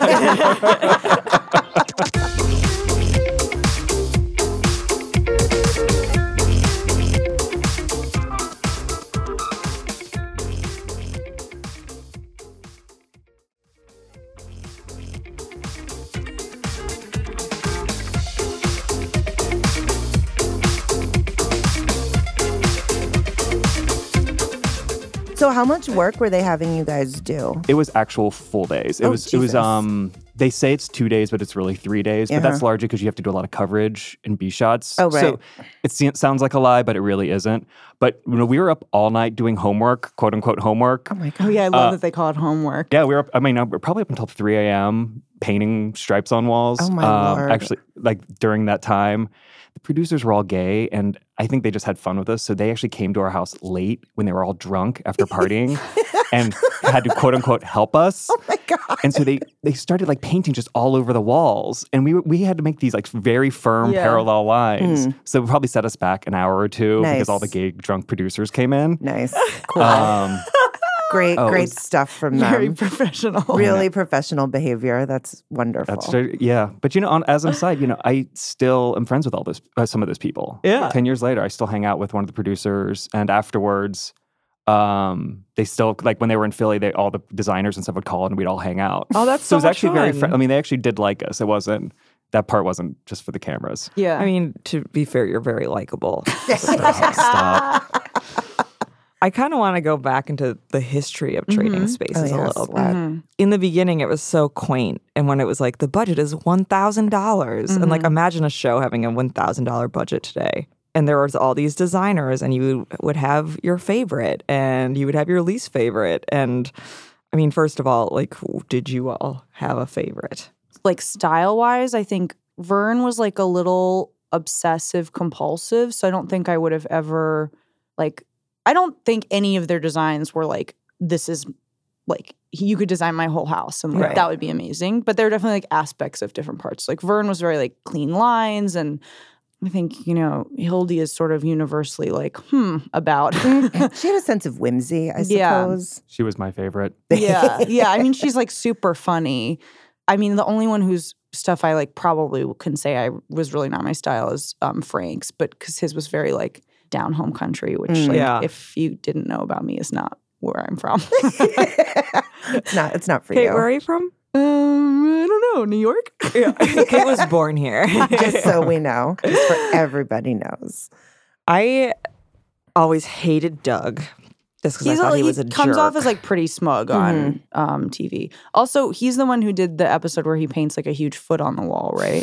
C: know.
A: So how much work were they having you guys do?
C: It was actual full days. It
A: Oh,
C: was it was
A: Jesus.
C: um they say it's two days, but it's really three days. But that's
A: Uh-huh.
C: largely because you have to do a lot of coverage and B shots.
A: Oh, right.
C: So it se- sounds like a lie, but it really isn't. But you know, we were up all night doing homework, quote unquote homework.
A: Oh my God.
F: Oh, yeah. I love
C: Uh,
F: that they call it homework.
C: Yeah, we were up, I mean, uh, we're probably up until three a.m. painting stripes on walls.
A: Oh, my
C: um,
A: Lord.
C: Actually, like during that time, the producers were all gay, and I think they just had fun with us. So they actually came to our house late when they were all drunk after partying and had to quote unquote help us.
A: Oh my God.
C: And so they they started like painting just all over the walls, and we were- we had to make these like very firm
F: Yeah.
C: parallel lines.
A: Mm.
C: So it probably set us back an hour or two because all the
A: Nice.
C: gay drunk producers came in.
A: Nice. Cool.
C: Um,
A: great,
C: oh, it
A: great
C: was-
A: stuff from
F: Very
A: them.
F: professional.
A: Really professional behavior. That's wonderful.
C: That's very- yeah, but you know, on as an aside, you know, I still am friends with all this, uh, some of those people.
B: Yeah.
C: ten years later, I still hang out with one of the producers, and afterwards, um, they still like when they were in Philly, they all the designers and stuff would call, and we'd all hang out.
B: Oh, that's
C: so
B: so
C: it was
B: much
C: actually very.
B: fun.
C: Fr- I mean, they actually did like us. It wasn't that part wasn't just for the cameras.
F: Yeah.
B: I mean, to be fair, you're very likable.
C: Stop.
B: I kind of want to go back into the history of trading
F: Mhm.
B: spaces
A: Oh,
B: a
A: yes.
B: little bit.
F: Mhm.
B: In the beginning, it was so quaint. And when it was like, the budget is one thousand dollars. And like,
F: Mhm.
B: imagine a show having a one thousand dollars budget today. And there was all these designers, and you would have your favorite, and you would have your least favorite. And I mean, first of all, like, did you all have a favorite?
F: Like style wise, I think Vern was like a little obsessive compulsive. So I don't think I would have ever like I don't think any of their designs were like, this is like you could design my whole house and like
A: Right.
F: that would be amazing. But there are definitely like aspects of different parts. Like Vern was very like clean lines, and I think, you know, Hildy is sort of universally like, hmm, about
A: She had a sense of whimsy, I
F: Yeah.
A: suppose.
C: She was my favorite.
F: yeah, yeah. I mean, she's like super funny. I mean, the only one whose stuff I like probably can say I was really not my style is um, Frank's, but because his was very like down home country, which
A: Mm.
F: like
B: Yeah.
F: if you didn't know about me is not where I'm from.
A: It's not. It's not for
B: Kate,
A: you.
B: where are you from?
F: um, I don't know, New York.
B: Yeah. Kate was born here.
A: Just so we know, just for everybody knows.
B: I always hated Doug just because I
F: He's
B: thought
F: a,
B: he
F: he
B: was a
F: comes
B: jerk.
F: off as like pretty smug on um, T V. Also, he's the one who did the episode where he paints like a huge foot on the wall, right?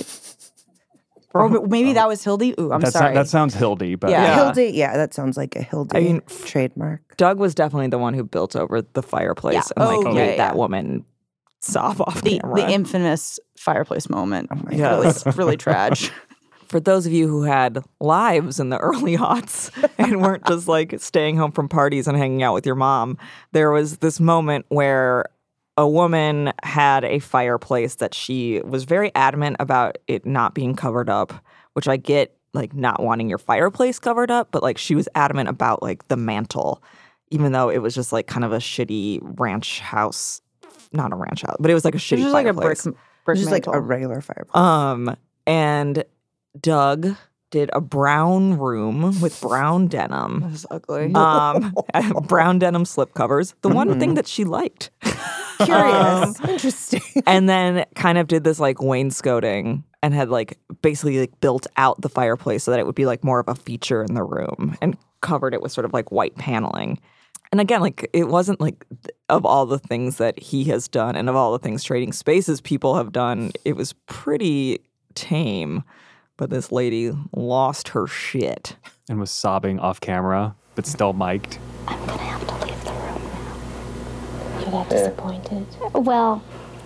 F: Or m- maybe that was Hildy. Ooh, I'm
C: That's
F: sorry.
C: that sounds Hildy, but
F: Yeah.
B: Yeah.
A: Hildy, yeah, that sounds like a Hildy
B: I mean,
A: trademark.
B: Doug was definitely the one who built over the fireplace
F: Yeah.
B: and like
F: Oh,
B: made
F: yeah,
B: that
F: yeah.
B: woman sob off
F: the,
B: camera.
F: the infamous fireplace moment.
A: Oh my
B: Yeah.
F: Really, really tragic.
B: For those of you who had lives in the early aughts and weren't just like staying home from parties and hanging out with your mom, there was this moment where a woman had a fireplace that she was very adamant about it not being covered up, which I get like not wanting your fireplace covered up, but like she was adamant about like the mantle, even though it was just like kind of a shitty ranch house, not a ranch house, but it was like a shitty
F: It was just like a
B: fireplace.
F: brick, brick
A: Just like
F: mantle.
A: a regular fireplace.
B: Um, and Doug did a brown room with brown denim.
F: That was ugly.
B: Um, brown denim slipcovers. The one thing that she liked.
A: Curious. Interesting.
B: And then kind of did this like wainscoting and had like basically like built out the fireplace so that it would be like more of a feature in the room and covered it with sort of like white paneling. And again, like it wasn't like th- of all the things that he has done and of all the things Trading Spaces people have done, it was pretty tame. But this lady lost her shit.
C: And was sobbing off camera, but still mic'd.
H: I'm gonna have to leave the room now. You're that disappointed? Well,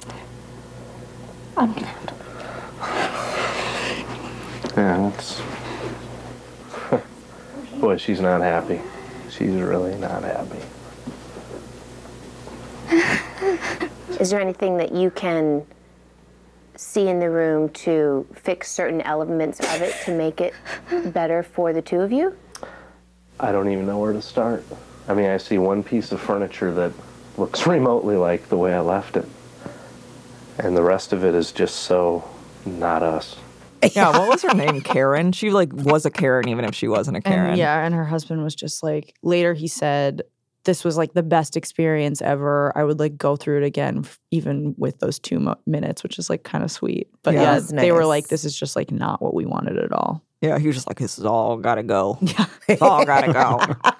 H: I'm gonna have to.
M: Yeah, that's. Boy, she's not happy. She's really not happy.
N: Is there anything that you can see in the room to fix certain elements of it to make it better for the two of you?
M: I don't even know where to start. I mean, I see one piece of furniture that looks remotely like the way I left it. And the rest of it is just so not us.
B: Yeah, what was her name? Karen? She like was a Karen even if she wasn't a Karen.
F: And, yeah, and her husband was just like, later he said, this was like the best experience ever. I would like go through it again, f- even with those two mo- minutes, which is like kind of sweet. But
A: Yeah,
F: yeah,
A: that's
F: they were
A: nice.
F: like, this is just like not what we wanted at all.
B: Yeah, he was just like, this is all gotta go. Yeah. It's all gotta go.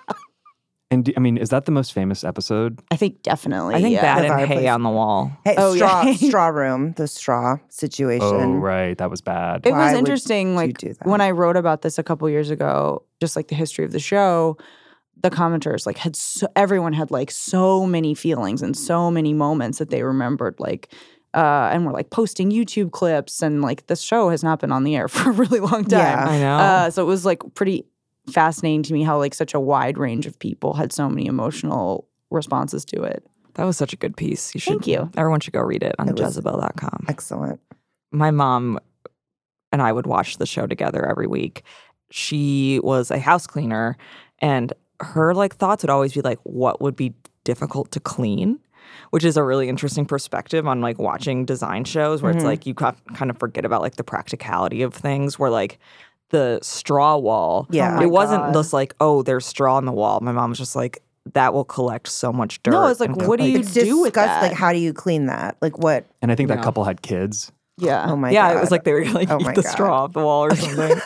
C: And do, I mean, is that the most famous episode?
F: I think definitely.
B: I think
F: yeah.
B: that
A: The
B: and
A: fireplace.
B: hay on the wall.
A: Hey,
F: Oh,
A: straw,
F: yeah.
A: straw room, the straw situation.
C: Oh, right. That was bad.
F: It
A: Why
F: was
A: would
F: interesting,
A: you
F: like
A: do that?
F: when I wrote about this a couple years ago, just like the history of the show, the commenters like had so, everyone had like so many feelings and so many moments that they remembered, like, uh, and were like posting YouTube clips, and like the show has not been on the air for a really long time.
A: Yeah.
B: I know.
F: Uh, so it was like pretty fascinating to me how like such a wide range of people had so many emotional responses to it.
B: That was such a good piece. You should,
F: Thank you.
B: Everyone should go read it on
A: It was-
B: Jezebel dot com.
A: Excellent.
B: My mom and I would watch the show together every week. She was a house cleaner, and her like thoughts would always be like, what would be difficult to clean? Which is a really interesting perspective on like watching design shows where
A: Mhm.
B: it's like you ca- kind of forget about like the practicality of things, where like the straw wall,
A: Yeah.
F: Oh my
B: it wasn't
F: God.
B: just like, oh, there's straw on the wall. My mom was just like, that will collect so much dirt.
F: No, it's like,
B: and
F: what do you
A: It's
F: do with
A: disgust-
F: that?
A: Like, how do you clean that? Like, what?
C: And I think that
B: No.
C: couple had kids.
F: yeah.
A: Oh my
B: yeah,
A: god!
B: it was like they were gonna like
A: Oh
B: eat
A: my
B: the
A: God.
B: straw off the wall or something.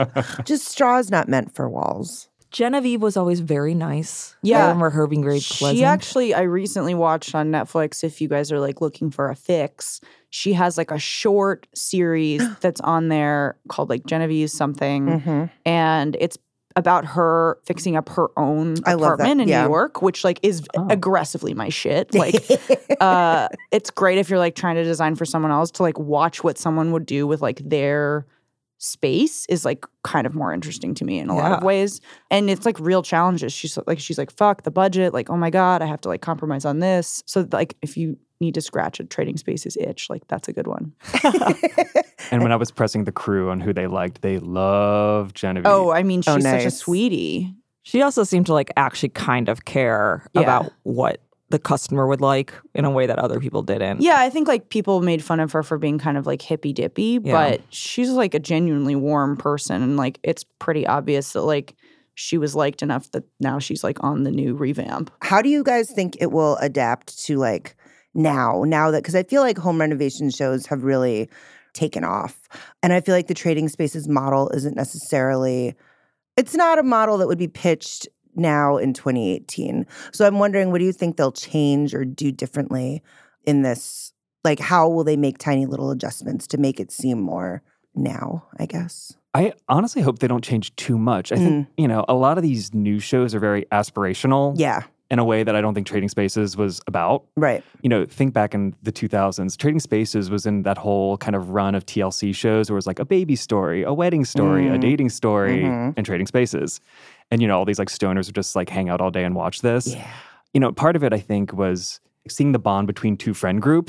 A: just straw is not meant for walls.
B: Genevieve was always very nice.
F: Yeah.
B: I remember her being very pleasant.
F: She actually, I recently watched on Netflix, if you guys are like looking for a fix, she has like a short series that's on there called like Genevieve something.
A: Mm-hmm.
F: And it's about her fixing up her own
A: I love that,
F: apartment in
A: yeah.
F: New York, which like is
C: Oh.
F: aggressively my shit. Like, uh, it's great if you're like trying to design for someone else to like watch what someone would do with like their space is like kind of more interesting to me in a lot of
B: Yeah.
F: ways. And it's like real challenges. She's like, she's like, fuck the budget. Like, oh my God, I have to like compromise on this. So like, if you need to scratch a Trading Spaces itch, like that's a good one.
C: And when I was pressing the crew on who they liked, they loved Genevieve.
F: Oh, I mean, she's
A: Oh,
F: such a
A: nice.
F: sweetie.
B: She also seemed to like actually kind of care
F: Yeah.
B: about what the customer would like in a way that other people didn't.
F: Yeah, I think like people made fun of her for being kind of like hippy dippy,
B: Yeah.
F: but she's like a genuinely warm person. And like, it's pretty obvious that like she was liked enough that now she's like on the new revamp.
A: How do you guys think it will adapt to like now? Now that, because I feel like home renovation shows have really taken off. And I feel like the Trading Spaces model isn't necessarily, it's not a model that would be pitched now in twenty eighteen. So I'm wondering, what do you think they'll change or do differently in this? Like, how will they make tiny little adjustments to make it seem more now, I guess?
C: I honestly hope they don't change too much. I
A: Mm.
C: think, you know, a lot of these new shows are very aspirational
A: Yeah,
C: in a way that I don't think Trading Spaces was about.
A: right.
C: You know, think back in the two thousands, Trading Spaces was in that whole kind of run of T L C shows where it was like a baby story, a wedding story, a
A: Mm.
C: dating story,
A: Mhm.
C: and Trading Spaces. And, you know, all these like stoners would just like hang out all day and watch this.
A: Yeah.
C: You know, part of it, I think, was seeing the bond between two friend groups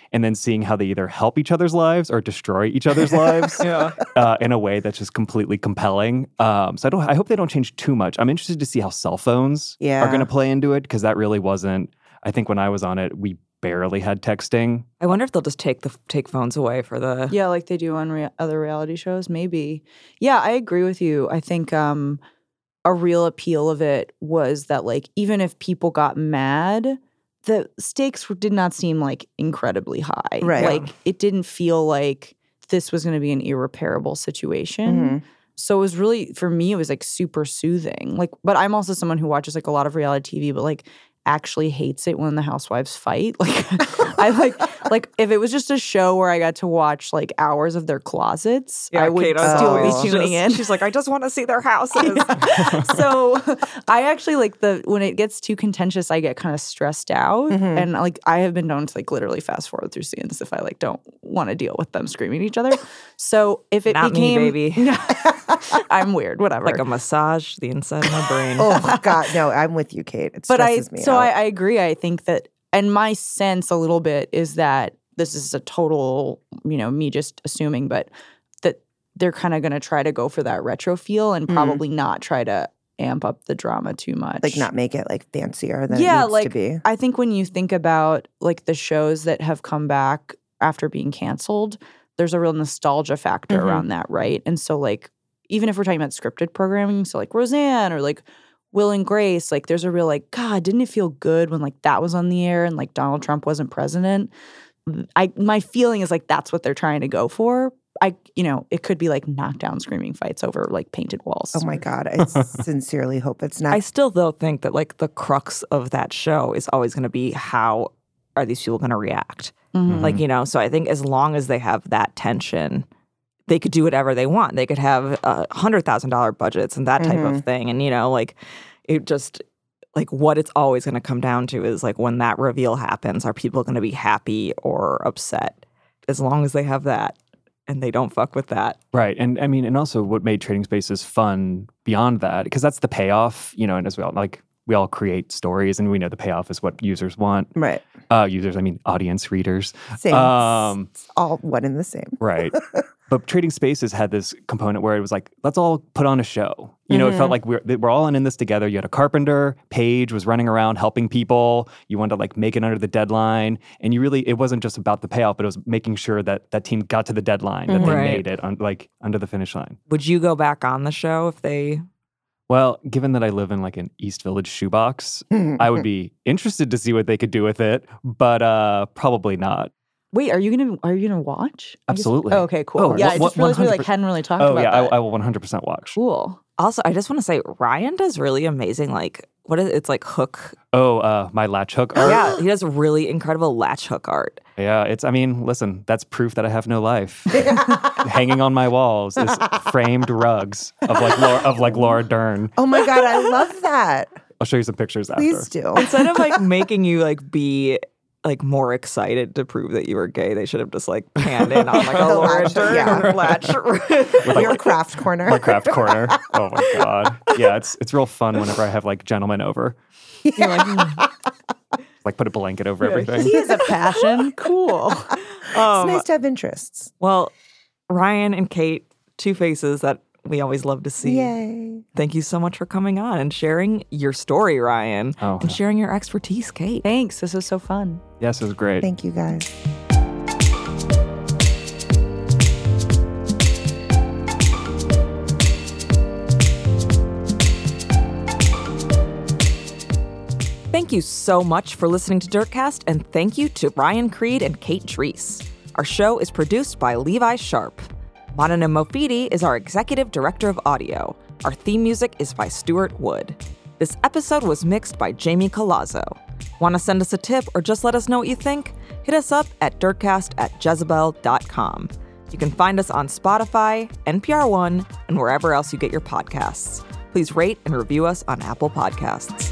C: and then seeing how they either help each other's lives or destroy each other's lives
B: Yeah.
C: uh, in a way that's just completely compelling. Um, so I don't. I hope they don't change too much. I'm interested to see how cell phones
A: Yeah.
C: are going to play into it because that really wasn't. I think when I was on it, we barely had texting.
B: I wonder if they'll just take the take phones away for the
F: Yeah, like they do on rea- other reality shows, maybe. Yeah, I agree with you. I think um, a real appeal of it was that, like, even if people got mad, the stakes were- did not seem like incredibly high.
A: Right.
F: Like, it didn't feel like this was going to be an irreparable situation.
A: Mhm.
F: So it was really, for me, it was like super soothing. Like, but I'm also someone who watches like a lot of reality T V, but like actually hates it when the housewives fight. Like, I like, like if it was just a show where I got to watch like hours of their closets,
B: Yeah,
F: I would
B: Kate was
F: still
B: always
F: be tuning
B: just-
F: in.
B: She's like, I just want to see their houses.
F: So I actually like the when it gets too contentious, I get kind of stressed out,
A: Mhm.
F: and like I have been known to like literally fast forward through scenes if I like don't want to deal with them screaming at each other. So if it
B: Not me,
F: became,
B: baby.
F: I'm weird, whatever.
B: Like a massage the inside of my brain.
A: Oh God, no! I'm with you, Kate. It
F: but I
A: stresses me
F: so
A: out.
F: I, I agree. I think that, and my sense a little bit is that this is a total, you know, me just assuming, but that they're kind of going to try to go for that retro feel and
A: Mhm.
F: probably not try to amp up the drama too much.
A: like not make it like fancier than
F: yeah,
A: it needs
F: like
A: to be.
F: I think when you think about like the shows that have come back after being canceled, there's a real nostalgia factor
A: Mhm.
F: around that, right? And so like even if we're talking about scripted programming, so like Roseanne or like Will and Grace, like there's a real like, God, didn't it feel good when like that was on the air and like Donald Trump wasn't president? I my feeling is like that's what they're trying to go for. I you know, it could be like knockdown screaming fights over like painted walls.
A: Oh my God, I sincerely hope it's not.
B: I still though think that like the crux of that show is always going to be how are these people going to react?
F: Mhm.
B: Like, you know, so I think as long as they have that tension, they could do whatever they want. They could have uh, one hundred thousand dollars budgets and that type
A: Mhm.
B: of thing. And, you know, like it just like what it's always going to come down to is like when that reveal happens, are people going to be happy or upset? As long as they have that and they don't fuck with that.
C: Right. And I mean, and also what made Trading Spaces fun beyond that, because that's the payoff, you know, and as well, like we all create stories and we know the payoff is what users want.
A: Right.
C: Uh, users, I mean, audience, readers.
A: Same.
C: Um,
A: It's all one and the same.
C: right. But Trading Spaces had this component where it was like, let's all put on a show. You know, it felt
A: Mhm.
C: like we're, that we're all in this together. You had a carpenter, Paige was running around helping people. You wanted to like make it under the deadline. And you really, it wasn't just about the payoff, but it was making sure that that team got to the deadline, that they
B: Right.
C: made it on, like under the finish line.
B: Would you go back on the show if they
C: Well, given that I live in like an East Village shoebox, I would be interested to see what they could do with it, but uh, probably not.
F: Wait, are you gonna are you gonna watch? I guess-
C: Absolutely.
F: Oh, okay, cool.
C: Oh,
F: yeah,
C: one-
F: I just
C: one-
F: realized we like
C: one hundred
F: hadn't really talked
C: Oh
F: about
C: yeah,
F: that.
C: I, I will one hundred percent watch.
F: Cool.
B: Also, I just want to say Ryan does really amazing, like, what is it? It's like hook.
C: Oh, uh, my latch hook art.
B: Yeah, he does really incredible latch hook art.
C: Yeah, it's, I mean, listen, that's proof that I have no life. Hanging on my walls is framed rugs of like Laura, of like Laura Dern.
A: Oh my God, I love that.
C: I'll show you some pictures after.
A: Please do.
B: Instead of like making you like be like more excited to prove that you were gay, they should have just like panned in on like a
A: The
B: Laura
A: latch,
B: Dern
A: yeah.
B: latch.
C: With, like,
A: Your craft corner.
C: my craft corner. Oh my God. Yeah, it's it's real fun whenever I have like gentlemen over.
B: You're like, hmm.
C: Like put a blanket over everything.
F: He has a passion. Cool.
A: It's
B: Um,
A: nice to have interests.
B: Well, Ryan and Kate, two faces that we always love to see.
A: Yay.
B: Thank you so much for coming on and sharing your story, Ryan,
C: Oh.
B: and sharing your expertise, Kate.
F: Thanks. This was so fun.
C: Yes, it was great.
A: Thank you guys.
B: Thank you so much for listening to Dirtcast, and thank you to Ryan Creed and Kate Drees. Our show is produced by Levi Sharp. Manana Mofidi is our executive director of audio. Our theme music is by Stuart Wood. This episode was mixed by Jamie Colazzo. Want to send us a tip or just let us know what you think? Hit us up at dirtcast at jezebel dot com. You can find us on Spotify, N P R One, and wherever else you get your podcasts. Please rate and review us on Apple Podcasts.